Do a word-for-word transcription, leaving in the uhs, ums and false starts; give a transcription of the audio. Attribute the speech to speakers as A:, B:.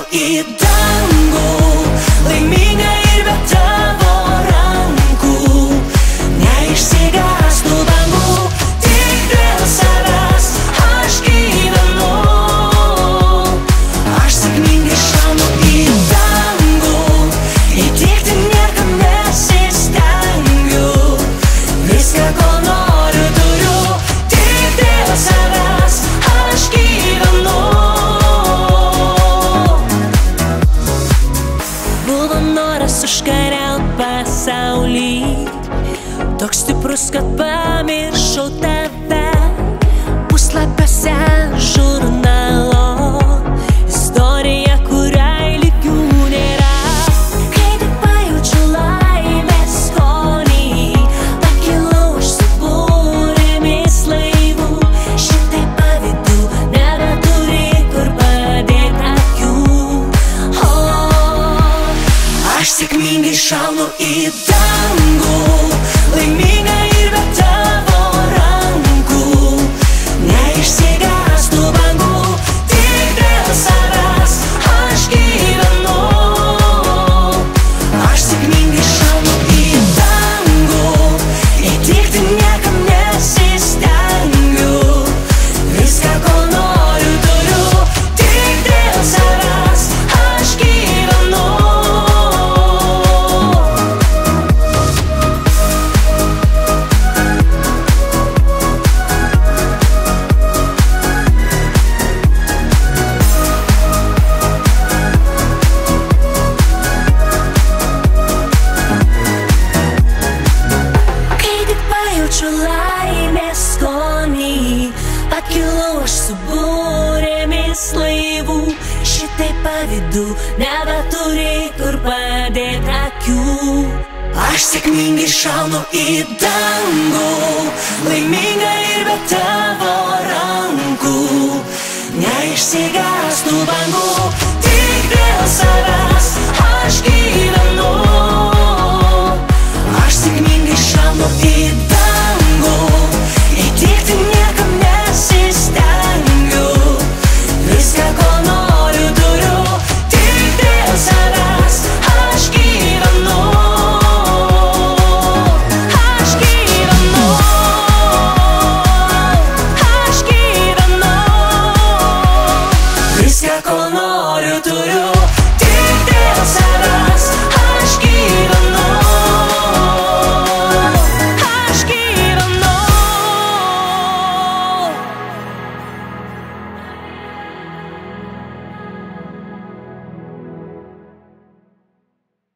A: į dangų, laiminga ir be tavo rankų. Neišsigąstų bangų, tik dėl savęs aš gyvenu. Aš sėkmingai šaunu į dangų, įtikti niekam nesistengiu. Viską, ko noriu, turiu, tik dėl savęs aš gyvenu. Buvo noras užkariaut pasaulį, toks stiprus, kad pamiršau tave. Puslapiuose žurnalo istorija, kuriai lygių nėra. Kai tik pajaučiu laimės skonį, pakilau aš su burėmis laivų. Šitaip pavydu, nebeturi kur padėt akių. O, aš sėkmingai šaunu į dangų, laiminga ir be tavo rankų. Neišsigąstų bangų, tik dėl savęs aš gyvenu. Aš sėkmingai šaunu į dangų, įtikti niekam nesistengiu. Viską, ko noriu, turiu, tik dėl savęs aš gyvenu. Kai tik pajaučiu laimės skonį, pakilau aš su burėmis laivų. Šitaip pavydu, nebeturi kur padėt akių. Aš sėkmingai šaunu į dangų, laiminga ir be tavo